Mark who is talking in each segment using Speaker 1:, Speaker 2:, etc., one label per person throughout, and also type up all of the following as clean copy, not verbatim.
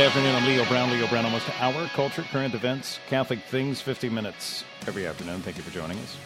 Speaker 1: afternoon. I'm Leo Brown. Leo Brown, almost hour. Culture, current events, Catholic things, 50 minutes every afternoon. Thank you for joining us.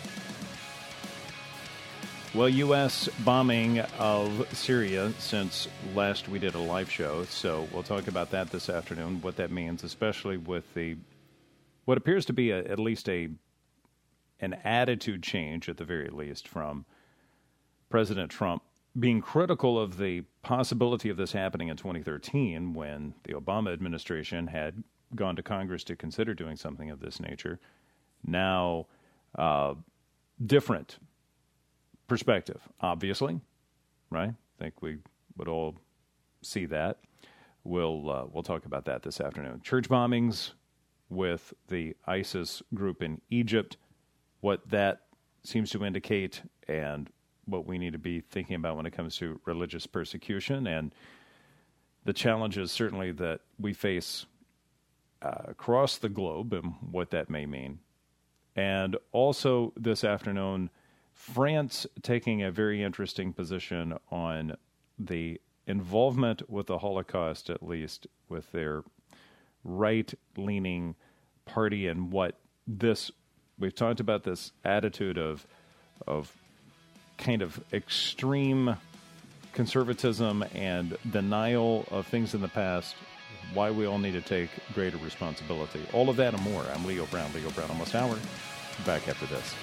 Speaker 1: Well, U.S. bombing of Syria since last we did a live show, so we'll talk about that this afternoon, what that means, especially with what appears to be at least an attitude change, at the very least, from President Trump being critical of the possibility of this happening in 2013 when the Obama administration had gone to Congress to consider doing something of this nature. Now, different perspective, obviously, right? I think we would all see that. We'll talk about that this afternoon. Church bombings with the ISIS group in Egypt, what that seems to indicate, and what we need to be thinking about when it comes to religious persecution and the challenges certainly that we face across the globe and what that may mean. And also this afternoon, France taking a very interesting position on the involvement with the Holocaust, at least with their right-leaning party, and what this, we've talked about this attitude of kind of extreme conservatism and denial of things in the past, why we all need to take greater responsibility. All of that and more. I'm Leo Brown, almost hour. Back after this.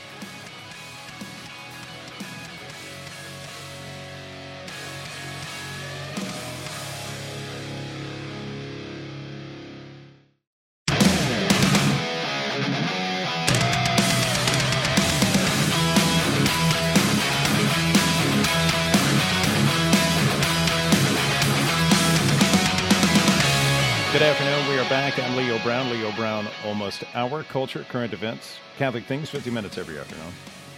Speaker 1: Good afternoon. We are back. I'm Leo Brown. Leo Brown, almost hour. Culture, current events, Catholic things, 50 minutes every afternoon.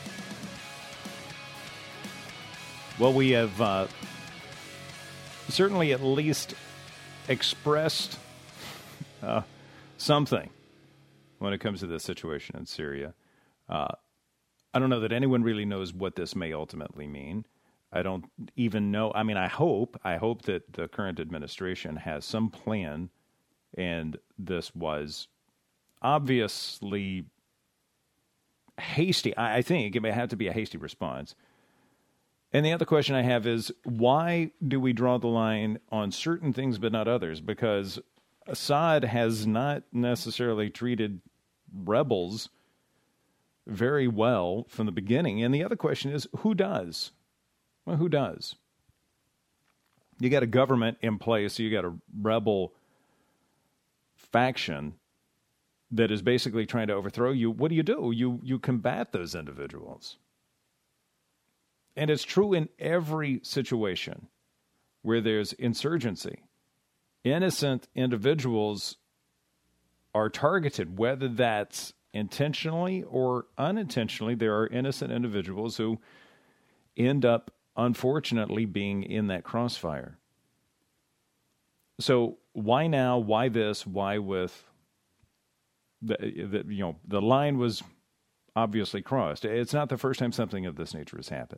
Speaker 1: Well, we have certainly at least expressed something when it comes to this situation in Syria. I don't know that anyone really knows what this may ultimately mean. I don't even know. I mean, I hope that the current administration has some plan. And this was obviously hasty. I think it may have to be a hasty response. And the other question I have is, why do we draw the line on certain things but not others? Because Assad has not necessarily treated rebels very well from the beginning. And the other question is, who does? Well, who does? You got a government in place, so you got a rebel faction that is basically trying to overthrow you. What do? You combat those individuals. And it's true in every situation where there's insurgency. Innocent individuals are targeted, whether that's intentionally or unintentionally. There are innocent individuals who end up, unfortunately, being in that crossfire. So why now? Why this? Why with the line was obviously crossed. It's not the first time something of this nature has happened.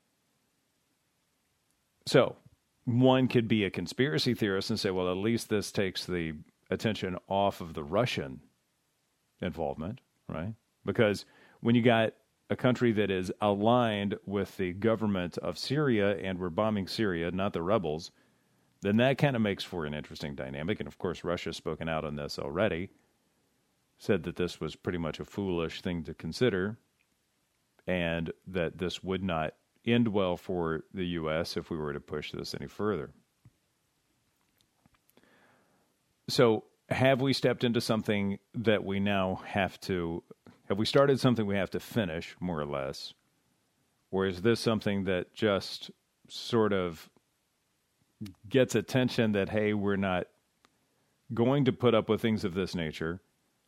Speaker 1: So one could be a conspiracy theorist and say, well, at least this takes the attention off of the Russian involvement, right? Because when you got a country that is aligned with the government of Syria and we're bombing Syria, not the rebels, then that kind of makes for an interesting dynamic. And, of course, Russia's spoken out on this already, said that this was pretty much a foolish thing to consider and that this would not end well for the U.S. if we were to push this any further. So have we stepped into something that we now have we started something we have to finish, more or less? Or is this something that just sort of gets attention that, hey, we're not going to put up with things of this nature?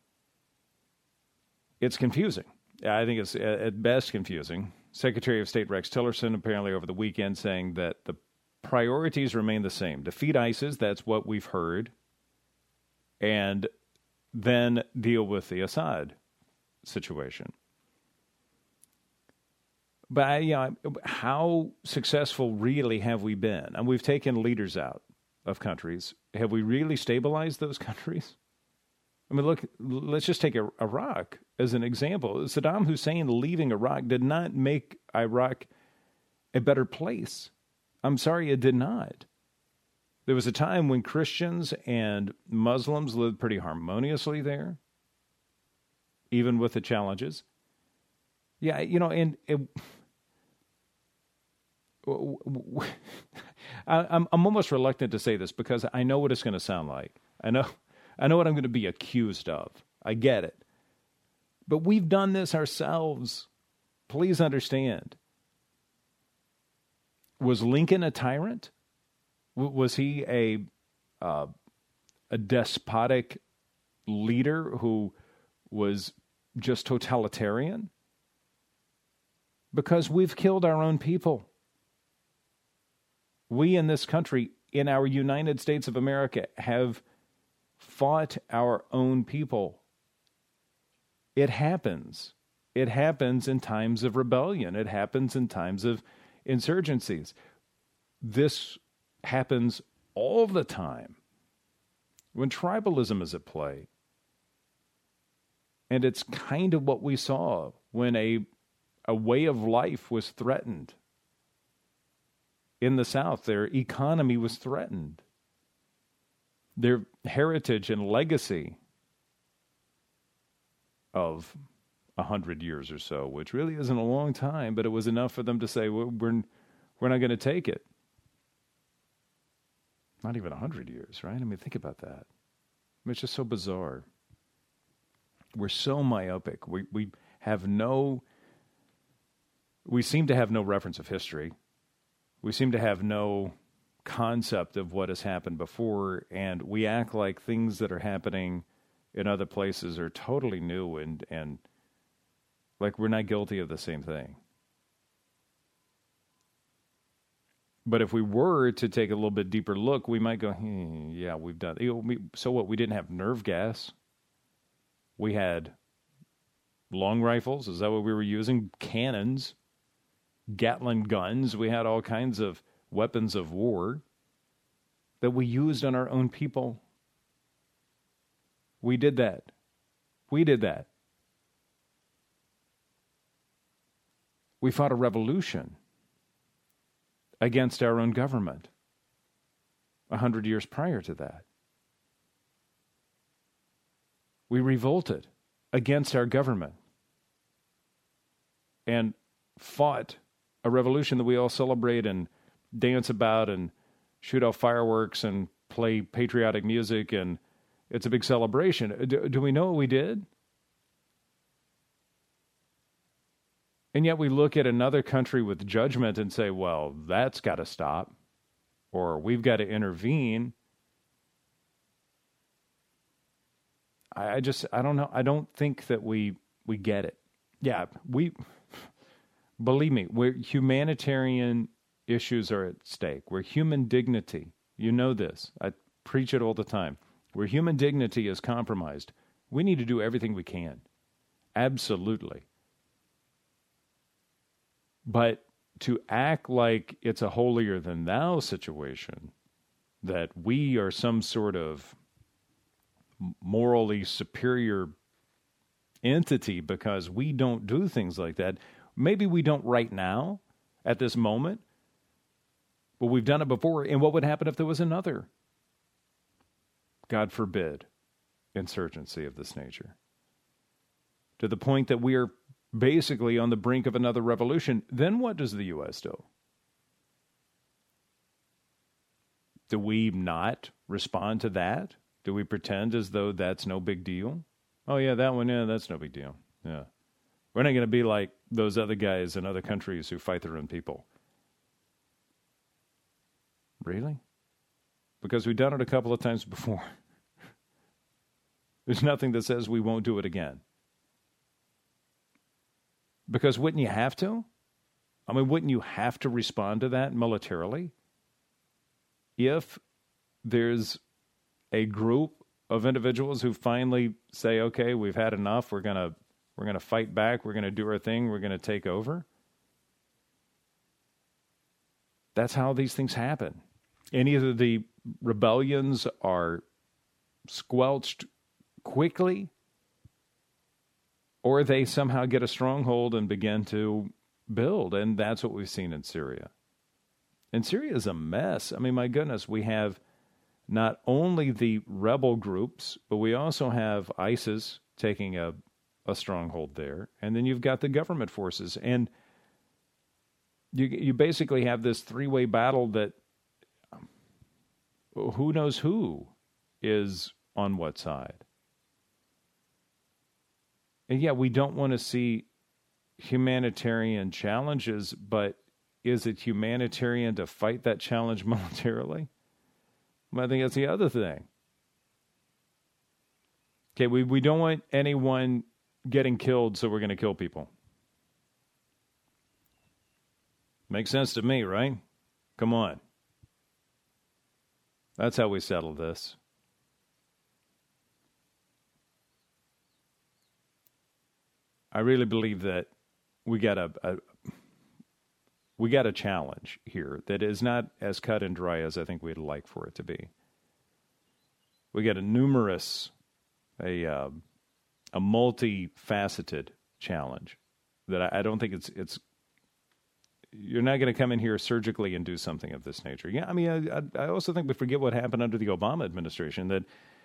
Speaker 1: It's confusing. I think it's at best confusing. Secretary of State Rex Tillerson apparently over the weekend saying that the priorities remain the same. Defeat ISIS, that's what we've heard, and then deal with the Assad situation. But how successful really have we been? And we've taken leaders out of countries. Have we really stabilized those countries? I mean, look, let's just take Iraq as an example. Saddam Hussein leaving Iraq did not make Iraq a better place. I'm sorry, it did not. There was a time when Christians and Muslims lived pretty harmoniously there, even with the challenges. Yeah, and I'm almost reluctant to say this because I know what it's going to sound like. I know what I'm going to be accused of. I get it. But we've done this ourselves. Please understand. Was Lincoln a tyrant? Was he a despotic leader who was just totalitarian? Because we've killed our own people. We in this country, in our United States of America, have fought our own people. It happens. It happens in times of rebellion. It happens in times of insurgencies. This happens all the time when tribalism is at play. And it's kind of what we saw when a way of life was threatened. In the South, their economy was threatened. Their heritage and legacy of 100 years or so, which really isn't a long time, but it was enough for them to say, well, we're not going to take it. Not even 100 years, right? I mean, think about that. I mean, it's just so bizarre. We're so myopic. We seem to have no reference of history. We seem to have no concept of what has happened before, and we act like things that are happening in other places are totally new and like we're not guilty of the same thing. But if we were to take a little bit deeper look, we might go, yeah, we've done. So what? We didn't have nerve gas. We had long rifles. Is that what we were using? Cannons, Gatling guns. We had all kinds of weapons of war that we used on our own people. We did that. We did that. We fought a revolution against our own government 100 years prior to that. We revolted against our government and fought a revolution that we all celebrate and dance about and shoot off fireworks and play patriotic music, and it's a big celebration. Do we know what we did? And yet we look at another country with judgment and say, well, that's got to stop, or we've got to intervene. I don't know. I don't think that we get it. Yeah, believe me, where humanitarian issues are at stake, where human dignity, you know this, I preach it all the time, where human dignity is compromised, we need to do everything we can. Absolutely. But to act like it's a holier than thou situation, that we are some sort of morally superior entity because we don't do things like that. Maybe we don't right now, at this moment, but we've done it before. And what would happen if there was another, God forbid, insurgency of this nature? To the point that we are basically on the brink of another revolution, then what does the U.S. do? Do we not respond to that? Do we pretend as though that's no big deal? Oh, yeah, that one, yeah, that's no big deal. Yeah. We're not going to be like those other guys in other countries who fight their own people. Really? Because we've done it a couple of times before. There's nothing that says we won't do it again. Because wouldn't you have to? I mean, wouldn't you have to respond to that militarily? If there's a group of individuals who finally say, okay, we've had enough, we're gonna fight back, we're gonna do our thing, we're gonna take over. That's how these things happen. And either the rebellions are squelched quickly, or they somehow get a stronghold and begin to build. And that's what we've seen in Syria. And Syria is a mess. I mean, my goodness, we have not only the rebel groups, but we also have ISIS taking a stronghold there. And then you've got the government forces. And you basically have this three-way battle that who knows who is on what side. And yeah, we don't want to see humanitarian challenges, but is it humanitarian to fight that challenge militarily? Well, I think that's the other thing. Okay, we don't want anyone getting killed, so we're going to kill people. Makes sense to me, right? Come on. That's how we settle this. I really believe that we got a challenge here that is not as cut and dry as I think we'd like for it to be. We got a multifaceted challenge that I don't think it's. You're not going to come in here surgically and do something of this nature. Yeah, I mean, I also think we forget what happened under the Obama administration, that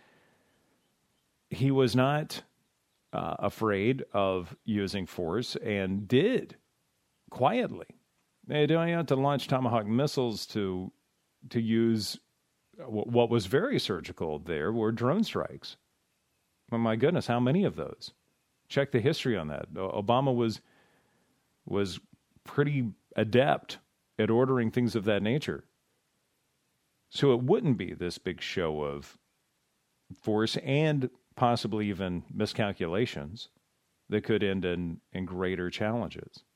Speaker 1: he was not afraid of using force and did quietly. They don't have to launch Tomahawk missiles to use what was very surgical there were drone strikes. Oh my goodness, how many of those? Check the history on that. Obama was pretty adept at ordering things of that nature. So it wouldn't be this big show of force and possibly even miscalculations that could end in greater challenges.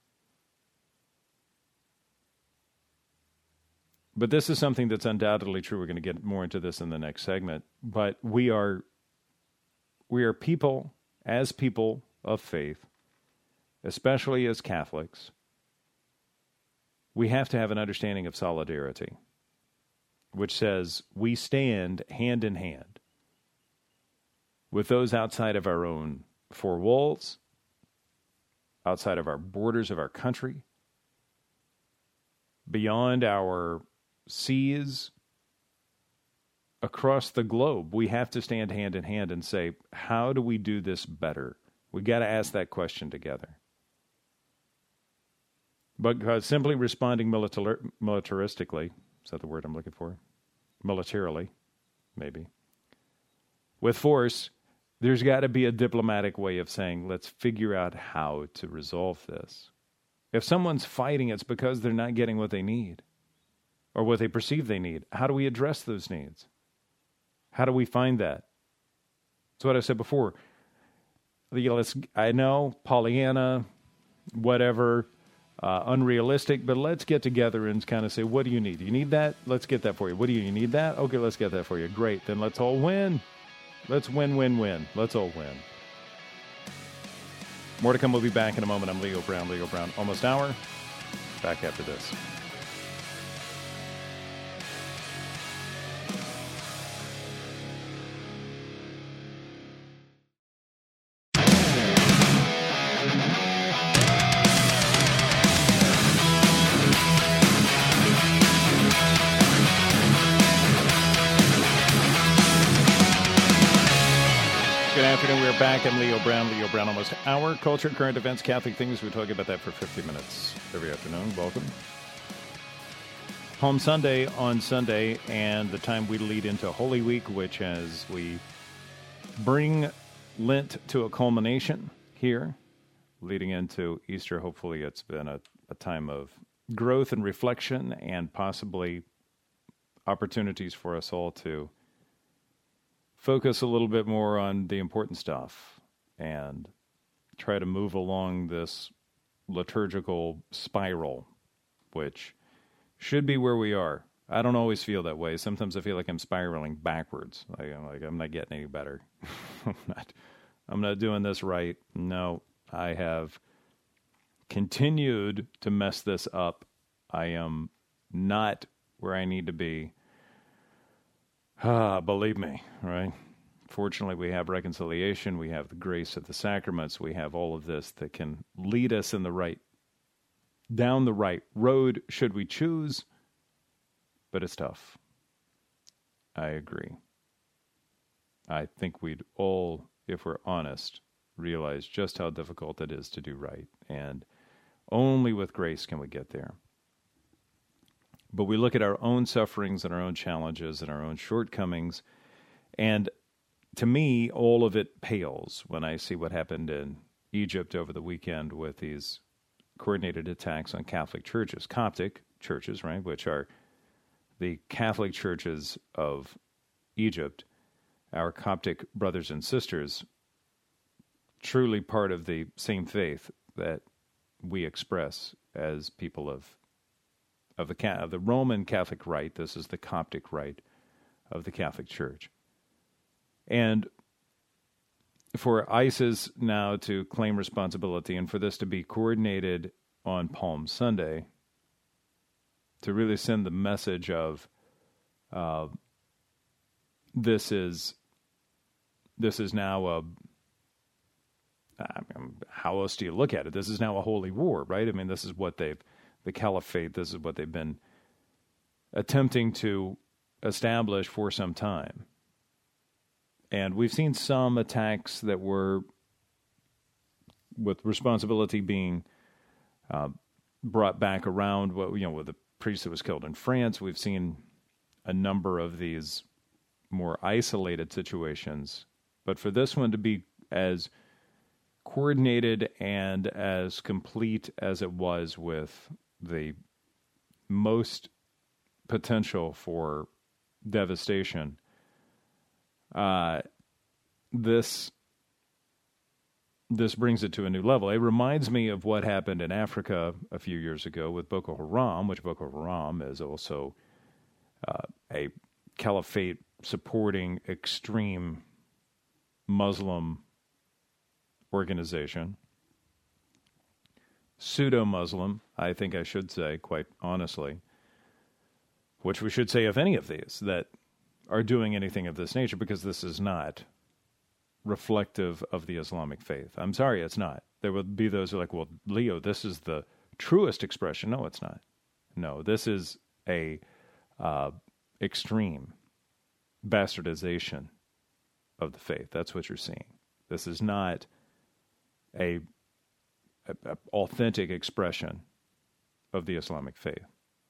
Speaker 1: But this is something that's undoubtedly true. We're going to get more into this in the next segment. But we are people, as people of faith, especially as Catholics, we have to have an understanding of solidarity, which says we stand hand in hand with those outside of our own four walls, outside of our borders of our country, beyond our seas, across the globe. We have to stand hand in hand and say, how do we do this better? We got to ask that question together. But simply responding militaristically, is that the word I'm looking for? Militarily, maybe. With force, there's got to be a diplomatic way of saying, let's figure out how to resolve this. If someone's fighting, it's because they're not getting what they need or what they perceive they need. How do we address those needs? How do we find that? That's what I said before. I know, Pollyanna, whatever, unrealistic, but let's get together and kind of say, what do you need? Do you need that? Let's get that for you. What do you need that? Okay, let's get that for you. Great. Then let's all win. Let's win, win, win. Let's all win. More to come. We'll be back in a moment. I'm Leo Brown. Leo Brown, Almost Hour. Back after this. We're back. I'm Leo Brown, Almost Hour. Culture, current events, Catholic things. We talk about that for 50 minutes every afternoon. Welcome. Palm Sunday on Sunday, and the time we lead into Holy Week, which as we bring Lent to a culmination here, leading into Easter, hopefully it's been a time of growth and reflection and possibly opportunities for us all to focus a little bit more on the important stuff and try to move along this liturgical spiral, which should be where we are. I don't always feel that way. Sometimes I feel like I'm spiraling backwards. Like I'm not getting any better. I'm not doing this right. No, I have continued to mess this up. I am not where I need to be. Believe me, right? Fortunately, we have reconciliation. We have the grace of the sacraments. We have all of this that can lead us down the right road should we choose. But it's tough. I agree. I think we'd all, if we're honest, realize just how difficult it is to do right. And only with grace can we get there. But we look at our own sufferings and our own challenges and our own shortcomings, and to me, all of it pales when I see what happened in Egypt over the weekend with these coordinated attacks on Catholic churches, Coptic churches, right, which are the Catholic churches of Egypt, our Coptic brothers and sisters, truly part of the same faith that we express as people of the Roman Catholic Rite. This is the Coptic Rite of the Catholic Church. And for ISIS now to claim responsibility and for this to be coordinated on Palm Sunday, to really send the message of this is now how else do you look at it? This is now a holy war, right? I mean, this is what the caliphate, this is what they've been attempting to establish for some time. And we've seen some attacks that were, with responsibility being brought back around, with the priest that was killed in France. We've seen a number of these more isolated situations. But for this one to be as coordinated and as complete as it was, with the most potential for devastation, this brings it to a new level. It reminds me of what happened in Africa a few years ago with Boko Haram, which Boko Haram is also a caliphate supporting extreme Muslim organization. Pseudo-Muslim, I think I should say, quite honestly, which we should say of any of these that are doing anything of this nature, because this is not reflective of the Islamic faith. I'm sorry, it's not. There will be those who are like, well, Leo, this is the truest expression. No, it's not. No, this is a extreme bastardization of the faith. That's what you're seeing. This is not a authentic expression of the Islamic faith.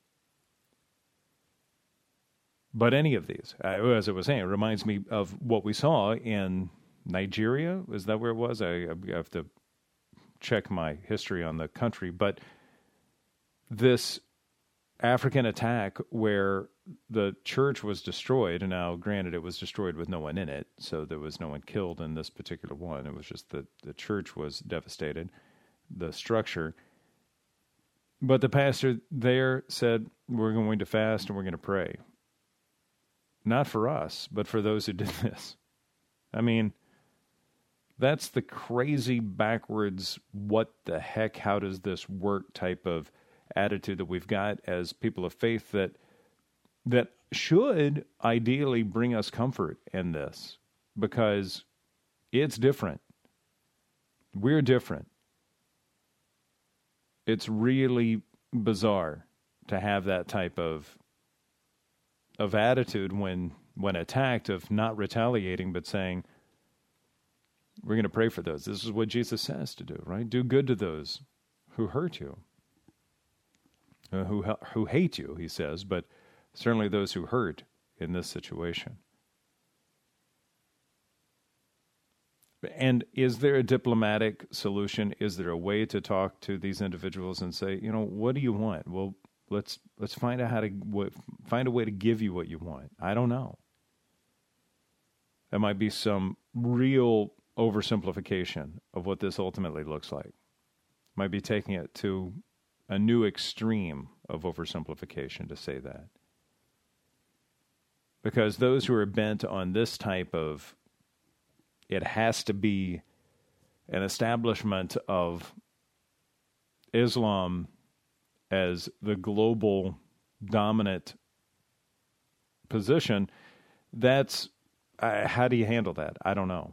Speaker 1: But any of these, as I was saying, it reminds me of what we saw in Nigeria. Is that where it was? I have to check my history on the country. But this African attack where the church was destroyed, and now granted it was destroyed with no one in it, so there was no one killed in this particular one. It was just that the church was devastated, the structure. But the pastor there said, we're going to fast and we're going to pray. Not for us, but for those who did this. I mean, that's the crazy backwards, what the heck, how does this work type of attitude that we've got as people of faith that should ideally bring us comfort in this, because it's different. We're different. It's really bizarre to have that type of attitude when attacked, of not retaliating, but saying, we're going to pray for those. This is what Jesus says to do, right? Do good to those who hurt you, who hate you, he says, but certainly those who hurt in this situation. And is there a diplomatic solution? Is there a way to talk to these individuals and say, what do you want? Well, let's find out find a way to give you what you want. I don't know. There might be some real oversimplification of what this ultimately looks like. Might be taking it to a new extreme of oversimplification to say that. Because those who are bent on this type of, it has to be an establishment of Islam as the global dominant position, That's how do you handle that? I don't know.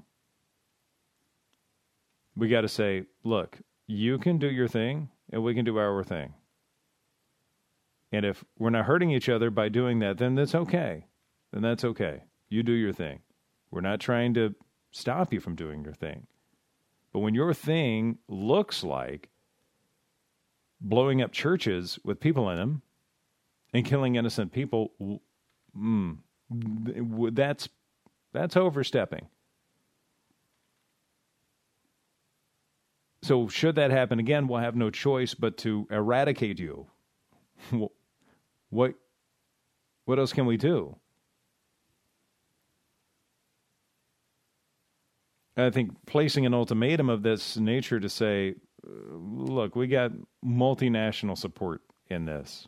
Speaker 1: We got to say, look, you can do your thing and we can do our thing. And if we're not hurting each other by doing that, then that's okay. Then that's okay. You do your thing. We're not trying to stop you from doing your thing. But when your thing looks like blowing up churches with people in them and killing innocent people, that's overstepping. So should that happen again, we'll have no choice but to eradicate you. What else can we do? I think placing an ultimatum of this nature to say, look, we got multinational support in this.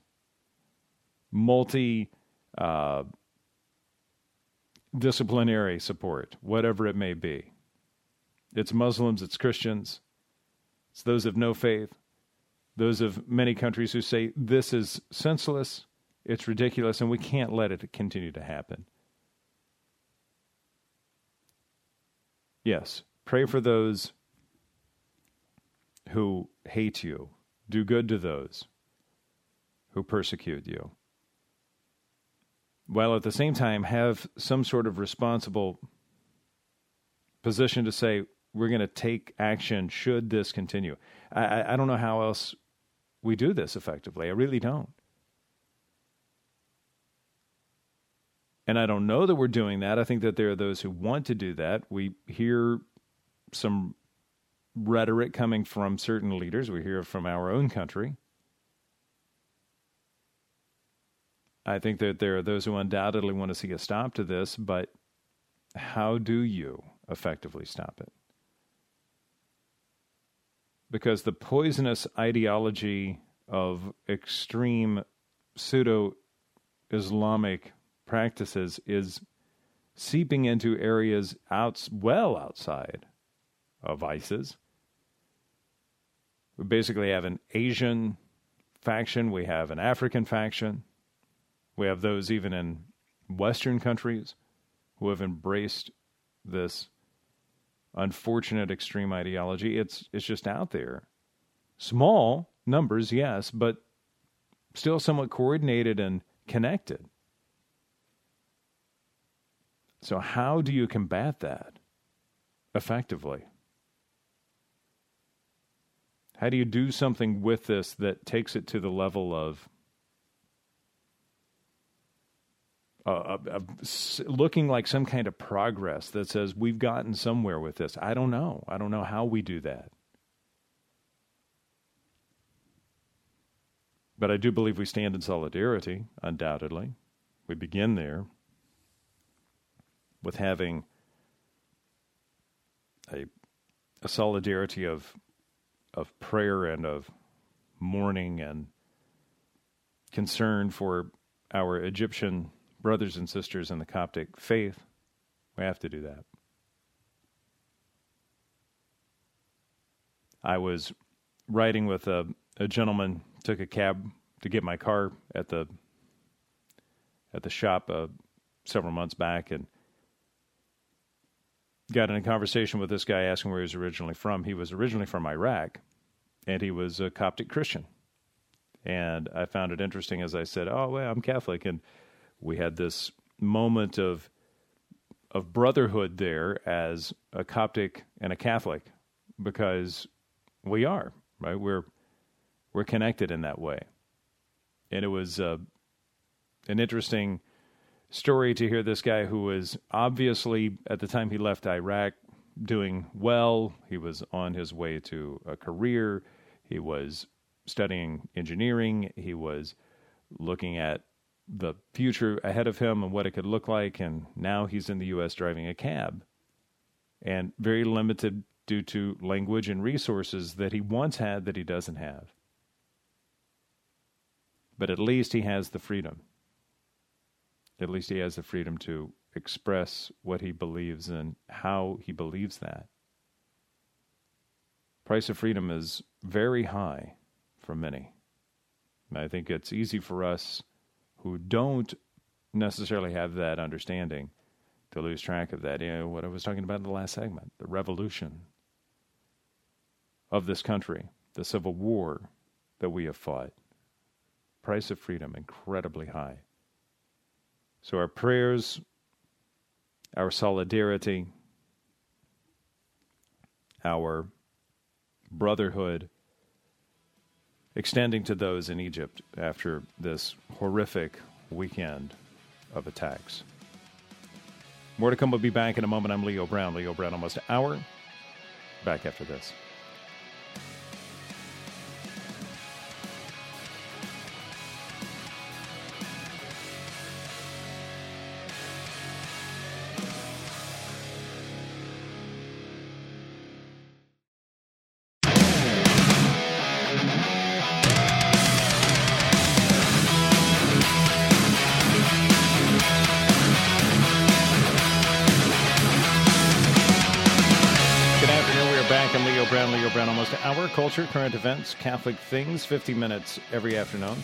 Speaker 1: Disciplinary support, whatever it may be. It's Muslims, it's Christians, it's those of no faith, those of many countries who say this is senseless, it's ridiculous, and we can't let it continue to happen. Yes, pray for those who hate you. Do good to those who persecute you. While at the same time have some sort of responsible position to say, we're going to take action should this continue. I don't know how else we do this effectively. I really don't. And I don't know that we're doing that. I think that there are those who want to do that. We hear some rhetoric coming from certain leaders. We hear from our own country. I think that there are those who undoubtedly want to see a stop to this, but how do you effectively stop it? Because the poisonous ideology of extreme pseudo-Islamic practices is seeping into areas well outside of ISIS. We basically have an Asian faction. We have an African faction. We have those even in Western countries who have embraced this unfortunate extreme ideology. It's just out there. Small numbers, yes, but still somewhat coordinated and connected. So how do you combat that effectively? How do you do something with this that takes it to the level of looking like some kind of progress that says we've gotten somewhere with this? I don't know. I don't know how we do that. But I do believe we stand in solidarity, undoubtedly. We begin there with having a solidarity of prayer and of mourning and concern for our Egyptian brothers and sisters in the Coptic faith. We have to do that. I was riding with a gentleman, took a cab to get my car at the shop several months back, and got in a conversation with this guy asking where he was originally from. He was originally from Iraq, and he was a Coptic Christian. And I found it interesting as I said, oh, well, I'm Catholic. And we had this moment of brotherhood there as a Coptic and a Catholic, because we are, right? We're connected in that way. And it was an interesting story to hear this guy who was obviously, at the time he left Iraq, doing well. He was on his way to a career. He was studying engineering. He was looking at the future ahead of him and what it could look like. And now he's in the U.S. driving a cab, and very limited due to language and resources that he once had that he doesn't have. But at least he has the freedom. At least he has the freedom to express what he believes and how he believes that. Price of freedom is very high for many. And I think it's easy for us who don't necessarily have that understanding to lose track of that. What I was talking about in the last segment, the revolution of this country, the Civil War that we have fought. Price of freedom incredibly high. So our prayers, our solidarity, our brotherhood, extending to those in Egypt after this horrific weekend of attacks. More to come. We'll be back in a moment. I'm Leo Brown. Leo Brown, almost an hour. Back after this. Leo Brown, almost an hour. Culture, current events, Catholic things, 50 minutes every afternoon.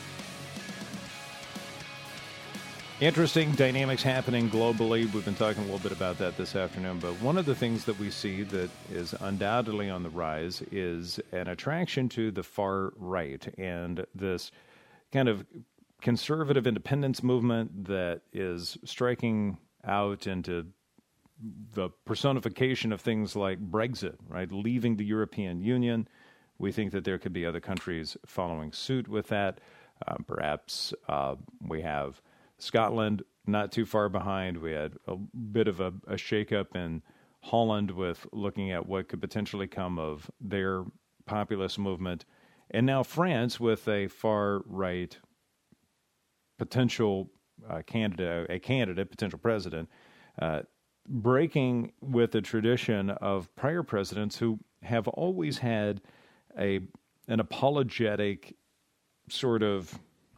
Speaker 1: Interesting dynamics happening globally. We've been talking a little bit about that this afternoon, but one of the things that we see that is undoubtedly on the rise is an attraction to the far right and this kind of conservative independence movement that is striking out into the personification of things like Brexit, right? Leaving the European Union. We think that there could be other countries following suit with that. Perhaps we have Scotland not too far behind. We had a bit of a shakeup in Holland with looking at what could potentially come of their populist movement. And now France with a far-right potential candidate, potential president, breaking with the tradition of prior presidents who have always had an apologetic sort of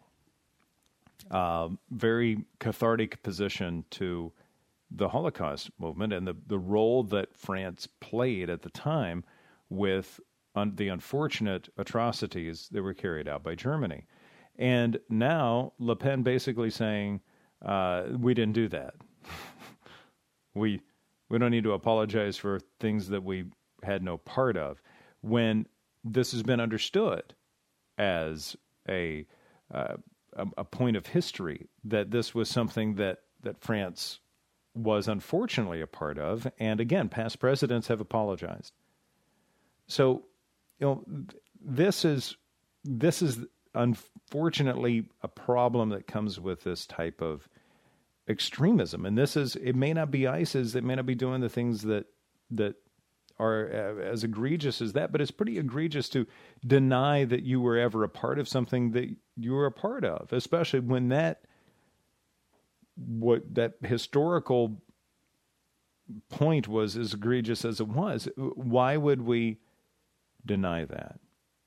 Speaker 1: very cathartic position to the Holocaust movement and the role that France played at the time with the unfortunate atrocities that were carried out by Germany. And now Le Pen basically saying, we didn't do that. We don't need to apologize for things that we had no part of, when this has been understood as a point of history, that this was something that France was unfortunately a part of, and again, past presidents have apologized. So, this is unfortunately a problem that comes with this type of extremism. And it may not be ISIS, it may not be doing the things that are as egregious as that, but it's pretty egregious to deny that you were ever a part of something that you were a part of, especially when that historical point was as egregious as it was. Why would we deny that?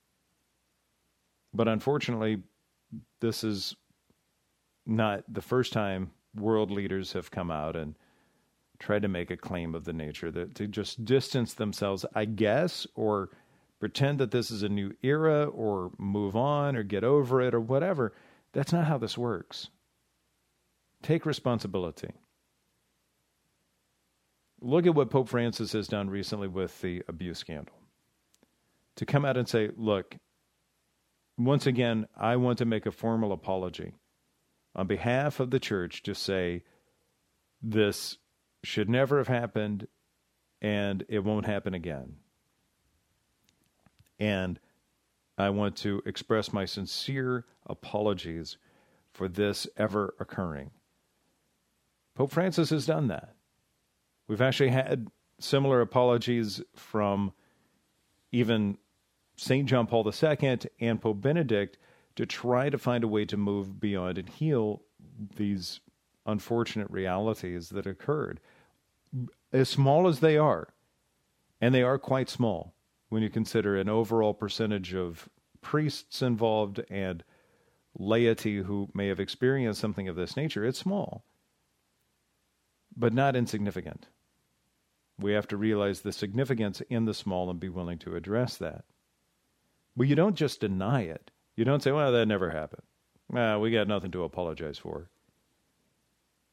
Speaker 1: But unfortunately, this is not the first time world leaders have come out and tried to make a claim of the nature that to just distance themselves, I guess, or pretend that this is a new era or move on or get over it or whatever. That's not how this works. Take responsibility. Look at what Pope Francis has done recently with the abuse scandal. To come out and say, look, once again, I want to make a formal apology on behalf of the church to say this should never have happened and it won't happen again. And I want to express my sincere apologies for this ever occurring. Pope Francis has done that. We've actually had similar apologies from even St. John Paul II and Pope Benedict to try to find a way to move beyond and heal these unfortunate realities that occurred, as small as they are. And they are quite small when you consider an overall percentage of priests involved and laity who may have experienced something of this nature. It's small, but not insignificant. We have to realize the significance in the small and be willing to address that. But you don't just deny it. You don't say, well, that never happened. We got nothing to apologize for.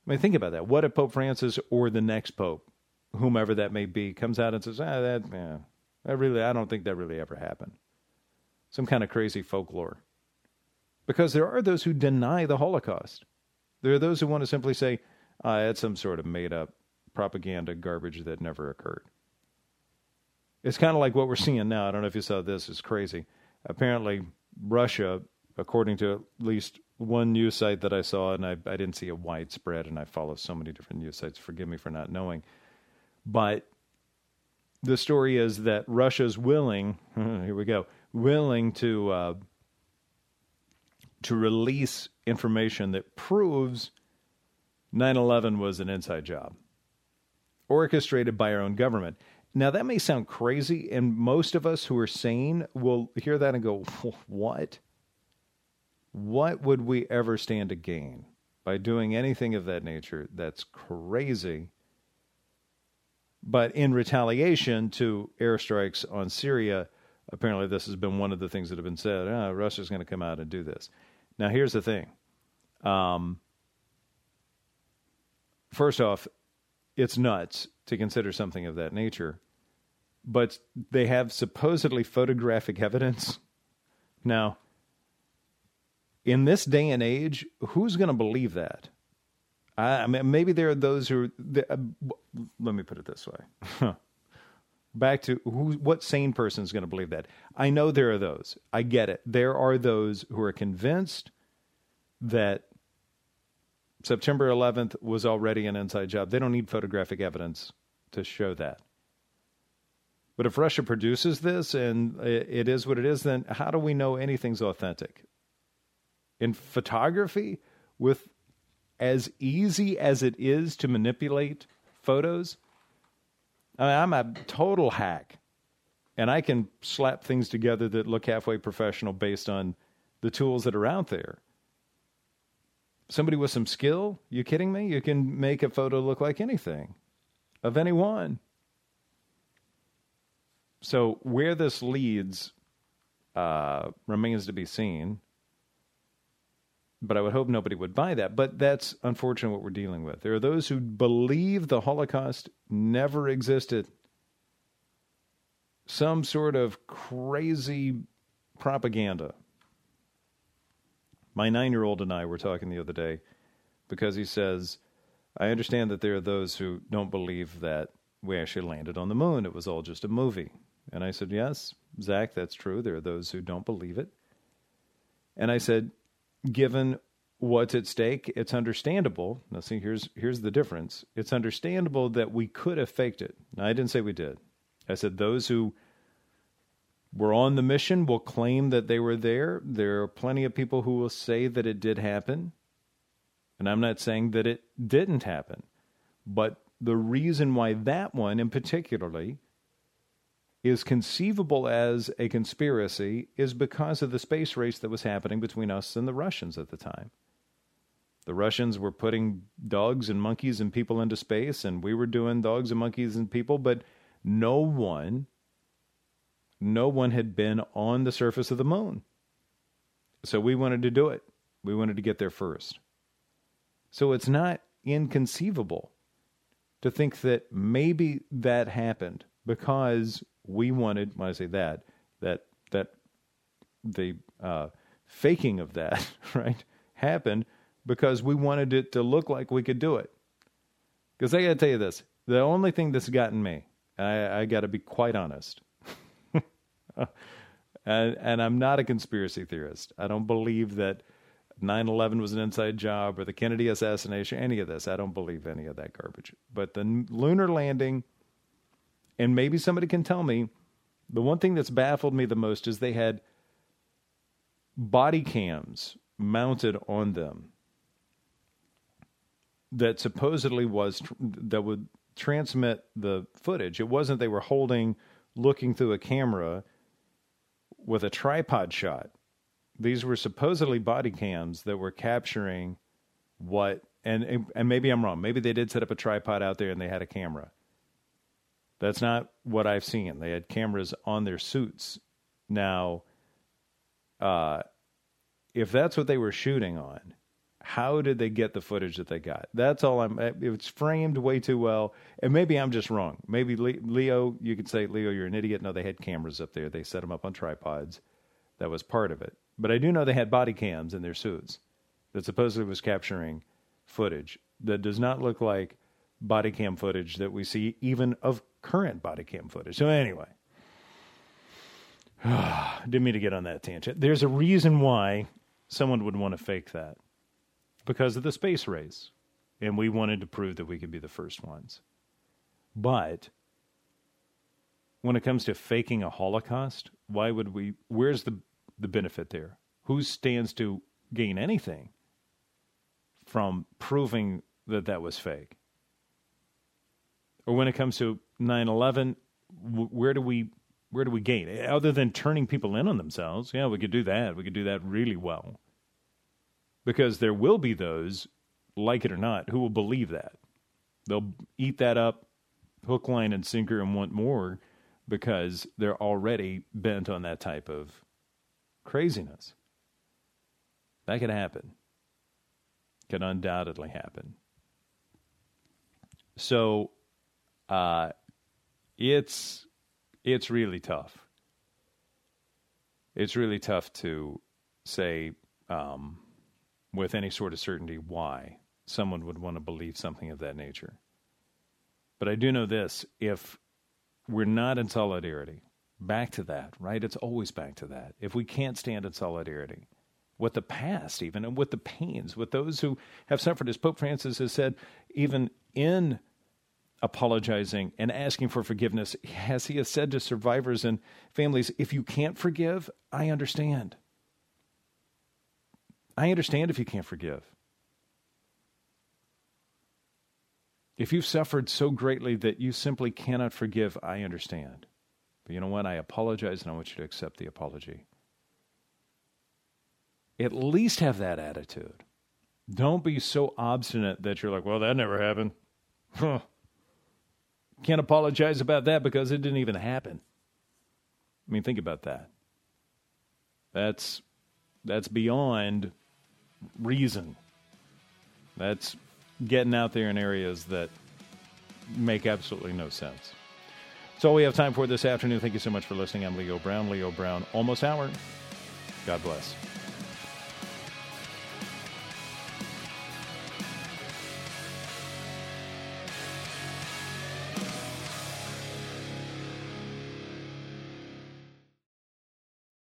Speaker 1: I mean, think about that. What if Pope Francis or the next pope, whomever that may be, comes out and says, I don't think that really ever happened. Some kind of crazy folklore. Because there are those who deny the Holocaust. There are those who want to simply say, it's some sort of made-up propaganda garbage that never occurred. It's kind of like what we're seeing now. I don't know if you saw this. It's crazy. Apparently, Russia, according to at least one news site that I saw, and I didn't see a widespread, and I follow so many different news sites. Forgive me for not knowing. But the story is that Russia's willing, here we go, willing to release information that proves 9/11 was an inside job, orchestrated by our own government. Now, that may sound crazy, and most of us who are sane will hear that and go, what? What would we ever stand to gain by doing anything of that nature? That's crazy. But in retaliation to airstrikes on Syria, apparently this has been one of the things that have been said. Russia's going to come out and do this. Now, here's the thing. First off, it's nuts to consider something of that nature. But they have supposedly photographic evidence. Now, in this day and age, who's going to believe that? I mean, maybe there are those who... let me put it this way. Back to what sane person is going to believe that? I know there are those. I get it. There are those who are convinced that September 11th was already an inside job. They don't need photographic evidence to show that. But if Russia produces this and it is what it is, then how do we know anything's authentic? In photography, with as easy as it is to manipulate photos, I'm a total hack. And I can slap things together that look halfway professional based on the tools that are out there. Somebody with some skill, you kidding me? You can make a photo look like anything of anyone. So where this leads remains to be seen. But I would hope nobody would buy that. But that's unfortunately what we're dealing with. There are those who believe the Holocaust never existed. Some sort of crazy propaganda. My 9-year-old and I were talking the other day because he says, I understand that there are those who don't believe that we actually landed on the moon. It was all just a movie. And I said, yes, Zach, that's true. There are those who don't believe it. And I said, given what's at stake, it's understandable. Now, see, here's the difference. It's understandable that we could have faked it. Now, I didn't say we did. I said those who were on the mission will claim that they were there. There are plenty of people who will say that it did happen. And I'm not saying that it didn't happen. But the reason why that one in particularly is conceivable as a conspiracy is because of the space race that was happening between us and the Russians at the time. The Russians were putting dogs and monkeys and people into space, and we were doing dogs and monkeys and people, but no one had been on the surface of the moon. So we wanted to do it. We wanted to get there first. So it's not inconceivable to think that maybe that happened because we wanted, when I say that the faking of that, right, happened because we wanted it to look like we could do it. Because I got to tell you this, the only thing that's gotten me, I got to be quite honest, and I'm not a conspiracy theorist. I don't believe that 9/11 was an inside job or the Kennedy assassination, any of this. I don't believe any of that garbage. But the lunar landing, and maybe somebody can tell me, the one thing that's baffled me the most is they had body cams mounted on them that supposedly that would transmit the footage. It wasn't they were looking through a camera with a tripod shot. These were supposedly body cams that were capturing what, and maybe I'm wrong. Maybe they did set up a tripod out there and they had a camera. That's not what I've seen. They had cameras on their suits. Now, if that's what they were shooting on, How did they get the footage that they got? That's all it's framed way too well. And maybe I'm just wrong. Maybe Leo, you could say, Leo, you're an idiot. No, they had cameras up there. They set them up on tripods. That was part of it. But I do know they had body cams in their suits that supposedly was capturing footage that does not look like body cam footage that we see even of current body cam footage. So anyway, didn't mean to get on that tangent. There's a reason why someone would want to fake that. Because of the space race. And we wanted to prove that we could be the first ones. But when it comes to faking a Holocaust, where's the benefit there? Who stands to gain anything from proving that that was fake? Or when it comes to 9/11, where do we gain? Other than turning people in on themselves, yeah, we could do that. We could do that really well. Because there will be those, like it or not, who will believe that. They'll eat that up, hook, line, and sinker, and want more because they're already bent on that type of craziness. That could happen. Could undoubtedly happen. So, it's really tough. It's really tough to say, with any sort of certainty why someone would want to believe something of that nature. But I do know this, if we're not in solidarity, back to that, right? It's always back to that. If we can't stand in solidarity with the past even, and with the pains, with those who have suffered, as Pope Francis has said, even in apologizing and asking for forgiveness, as he has said to survivors and families, if you can't forgive, I understand. I understand if you can't forgive. If you've suffered so greatly that you simply cannot forgive, I understand. But you know what? I apologize, and I want you to accept the apology. At least have that attitude. Don't be so obstinate that you're like, well, that never happened. Huh. Can't apologize about that because it didn't even happen. I mean, think about that. That's beyond reason. That's getting out there in areas that make absolutely no sense. That's all we have time for this afternoon. Thank you so much for listening. I'm Leo Brown. Leo Brown, Almost Hour. God bless.